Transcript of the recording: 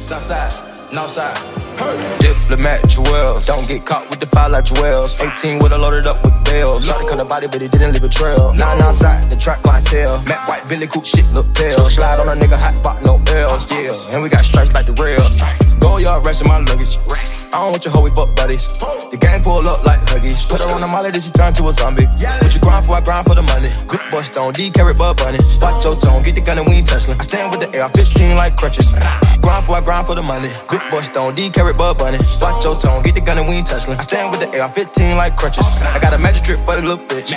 Southside, Northside. Diplomat Jewels, don't get caught with the file like Jewels. 18 with a loaded up with bells. Shot cut the body, but he didn't leave a trail. 9 outside, the track clientele. Matt White, Billy Coop, shit look pale. Slide on a nigga, hot pot, no L's. Yeah, and we got stripes like the rail. Go yard, rest in my luggage. I don't want your hoe, we fuck buddies. The gang pull up like Huggies. Put her on the molly, then she turn to a zombie. What you grind for, I grind for the money. Big boy stone, D carrot bud bunny. Watch your tone, get the gun and we ain't tussling. I stand with the AR-15 like crutches. Grind for, I grind for the money. Big boy stone, D carrot bud bunny. Watch your tone, get the gun and we ain't tussling. I stand with the AR-15 like crutches. I got a magic trick for the little bitch.